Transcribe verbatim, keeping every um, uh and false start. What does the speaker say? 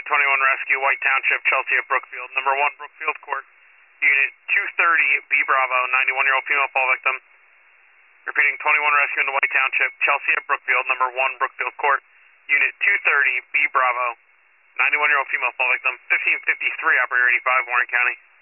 twenty-one Rescue, White Township, Chelsea at Brookfield. Number one, Brookfield Court. Unit two thirty, B Bravo, ninety-one-year-old female fall victim. Repeating, twenty-one Rescue into White Township, Chelsea at Brookfield. Number one, Brookfield Court. Unit two thirty, B Bravo, ninety-one-year-old female fall victim. fifteen fifty-three, Operator eighty-five, Warren County.